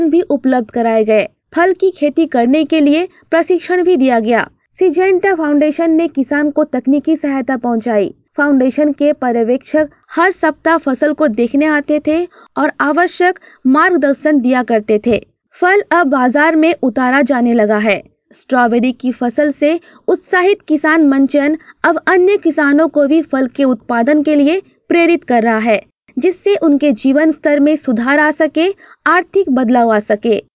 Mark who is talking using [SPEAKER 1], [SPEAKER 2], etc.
[SPEAKER 1] भी उपलब्ध कराए गए। फल की खेती करने के लिए प्रशिक्षण भी दिया गया। सिजेंटा फाउंडेशन ने किसान को तकनीकी सहायता पहुंचाई। फाउंडेशन के पर्यवेक्षक हर सप्ताह फसल को देखने आते थे और आवश्यक मार्गदर्शन दिया करते थे। फल अब बाजार में उतारा जाने लगा है। स्ट्रॉबेरी की फसल से उत्साहित किसान मंचन अब अन्य किसानों को भी फल के उत्पादन के लिए प्रेरित कर रहा है, जिससे उनके जीवन स्तर में सुधार आ सके, आर्थिक बदलाव आ सके।